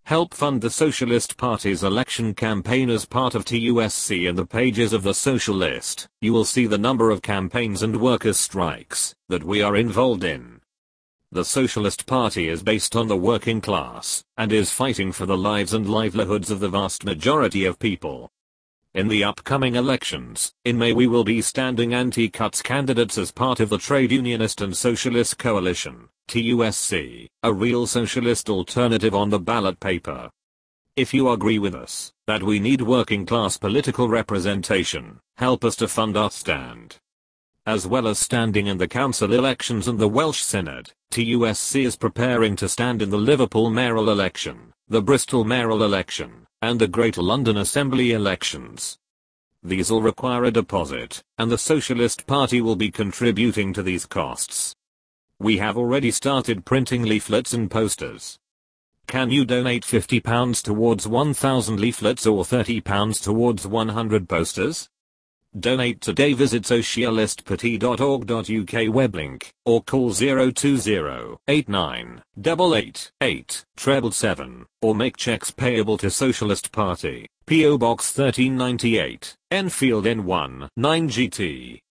Help fund the Socialist Party's election campaign as part of TUSC. In the pages of the Socialist, you will see the number of campaigns and workers' strikes that we are involved in. The Socialist Party is based on the working class and is fighting for the lives and livelihoods of the vast majority of people. In the upcoming elections, in May we will be standing anti-cuts candidates as part of the Trade Unionist and Socialist Coalition, TUSC, a real socialist alternative on the ballot paper. If you agree with us that we need working class political representation, help us to fund our stand. As well as standing in the council elections and the Welsh Synod, TUSC is preparing to stand in the Liverpool mayoral election, the Bristol mayoral election, and the Greater London Assembly elections. These all require a deposit, and the Socialist Party will be contributing to these costs. We have already started printing leaflets and posters. Can you donate £50 towards 1,000 leaflets or £30 towards 100 posters? Donate today. Visit socialistparty.org.uk web link, or call 020 89 88 877, or make checks payable to Socialist Party, P.O. Box 1398, Enfield N1 9GT.